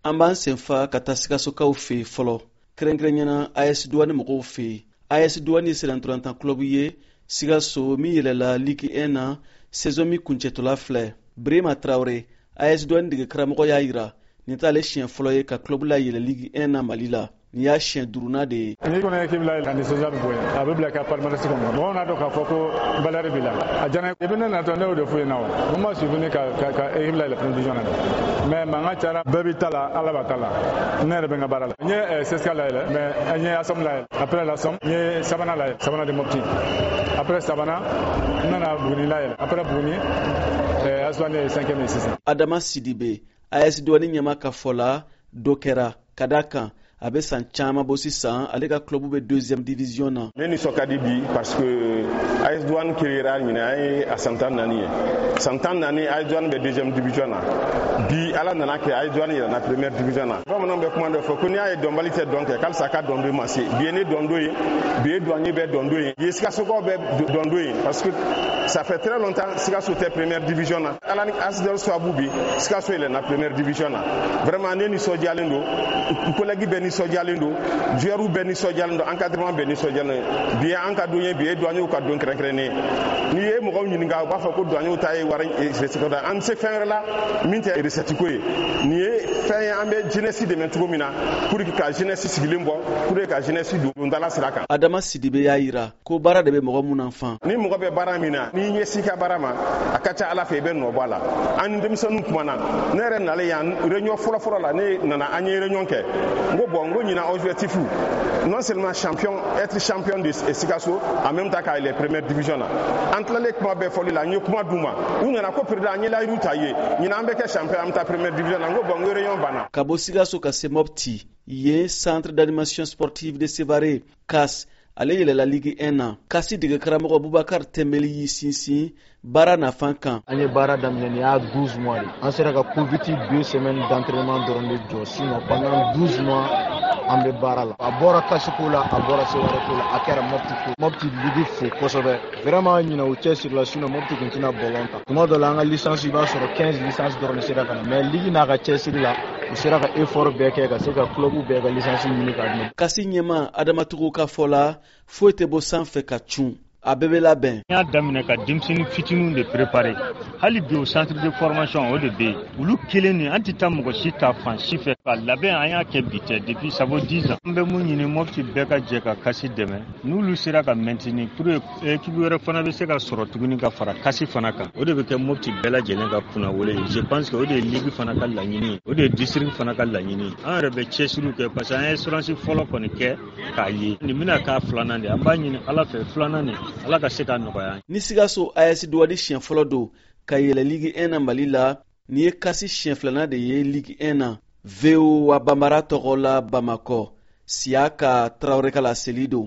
an b'an senfa ka taa Sikasokaw fɛ fɔlɔ kɛrɛnkɛrɛnyana AS Douane mɔgɔw fɛ. AS Douane sera ntolantan club ye Sikaso min yɛlɛla Ligue 1 na saison min kuncɛtɔla filɛ. Birima Traoré AS Douane dege karamɔgɔ y'a yira nin t'ale siɲɛ fɔlɔ ye ka club la yɛlɛ Ligue 1 na Mali la. Nin y'a siɲɛ duruna de ye. Ni kɔni équipe la kan nisɔndiya bɛ bonya a bɛ bila ka palmarès kɔnɔ mɔgɔw n'a dɔn k'a fɔ ko valeur b'i la a diyara n ye depuis ne natɔ ne y'o de f'u ɲɛna o mun ma souvenir ka équipe la yɛlɛ première division na dɛ mais mankan cayara bɛɛ b'i ta la Ala b'a ta la ne yɛrɛ bɛ n ka baara la n ye CSKA layɛlɛ mais an ye ASOM layɛlɛ après l'ASOM n ye sabanan layɛlɛ sabanan de Mopti après sabanan n nana Buguni layɛlɛ après Buguni AS Douane ye 5e ye sisan. Adama Sidibe AS Douane ɲɛma ka fɔ la dɔ kɛra ka d'a kan a bɛ san caman bɔ sisan ale ka club bɛ 2e division na. Ne nisɔn ka di bi parce que AS Douane créera ɲinɛ an ye a san 14 ye san 14 AS Douane bɛ 2e division na bi ala nana kɛ AS Douane yɛlɛnna première division na. Bamananw bɛ kuma dɔ fɔ ko n'i y'a ye dɔnbali tɛ dɔn kɛ k'alisa ka dɔn do ma se bi ye ne dɔn do ye bi ye Douanier bɛ dɔn do ye bi ye Sikasokaw bɛ dɔn do ye parce que ça fait très longtemps Sikaso tɛ première division na ala ni AS Douane sababu bi Sikaso yɛlɛnna première division na vraiment ne nisɔndiyalen don n collègue bɛ nisɔndiyalen don joueurs bɛ nisɔndiyalen don encadrement bɛ nisɔndiyalen don bi an ka don ye bi ye douaniers ka don kɛrɛnkɛrɛnnen n'i ye mɔgɔw ɲininka u b'a fɔ ko douaniers ta ye wari recette ko an tɛ fɛn wɛrɛ la min tɛ recette ko ye nin ye fɛn ye an bɛ jeunesse dɛmɛ cogo min na pour que ka jeunesse sigilen bɔ pour que ka jeunesse don dala sira kan. Adama Sidibe y'a yira ko baara de bɛ mɔgɔ mun na fan. Ni mɔgɔ bɛ baara min na n'i ɲɛsin ka baara ma a ka ca Ala fɛ i bɛ nɔ bɔ a la an ni denmisɛnninw kumana ne yɛrɛ nalen yan réunion fɔlɔ la ne nana an ye réunion kɛ n ko bon n ko ɲina objectif non seulement être champion de Sikaso en même temps qu'à les premières divisions là an tilalen kuma bɛɛ fɔli la n ye kuma d'u ma u nana ko président an ye layiru ta ye ɲina an bɛ kɛ champion an bɛ taa première division la n ko bon n ko réunion banna. Ka bɔ Sikaso ka se Mopti ye centre d'animation sportive de Sévaré CAS ale yɛlɛla Ligue 1 na. Kasi dege karamɔgɔ Bubakar Tembeli y'i sinsin baara nafan kan. An ye baara daminɛ nin y'a 12 mois de an sera ka Covid 2 semaines d'entraînement dɔrɔn de jɔ sinon pendant 12 mois an bɛ baara la a bɔra Kasiko la a bɔra Sévaré ko la a kɛra Mopti ko Mopti Ligue fo kosɛbɛ vraiment ɲinɛ u cɛsirila sinon Mopti tun tɛna bɔlɔn ta tuma dɔ la an ka licence i b'a sɔrɔ 15 licence dɔrɔn de sera ka na mais Ligue n'a ka cɛsiri la u sera ka effort bɛɛ kɛ ka se ka club bɛɛ ka licence ɲini ka di. Kasi ɲɛma Adamatogo ka fɔ la foyi tɛ bɔ sanfɛ ka cun a bɛɛ bɛ labɛn. N y'a daminɛ ka denmisɛnnin fitininw de préparer hali bi o centre de formation o de bɛ yen olu kelen ni an tɛ taa mɔgɔ si ta fan si fɛ ka labɛn an y'a kɛ bi tɛ depuis ça vaut 10 ans. An bɛ mun ɲini Mopti bɛɛ ka jɛ ka Kasi dɛmɛ n'olu sera ka maintenir pour équipe wɛrɛ fana bɛ se ka sɔrɔ tuguni ka fara Kasi fana kan o de bɛ kɛ Mopti bɛɛ lajɛlen ka kunnawolo ye je pense que o de ye ligue fana ka laɲini ye o de ye district fana ka laɲini ye an yɛrɛ bɛ cɛsiriw kɛ parce que an ye assurance fɔlɔ kɔni kɛ k'a ye nin bɛna k'a filanan de an b'a ɲini Ala fɛ filanan nin Ala ka se ka nɔgɔya. Ni Sikaso AS Douane siɲɛ fɔlɔ don ka yɛlɛ Ligue 1 na Mali la ni ye Kasi siɲɛ filanan de ye Ligue 1 na. VOA Bambara tɔgɔ la Bamakɔ Siaka Traoré ka laseli don.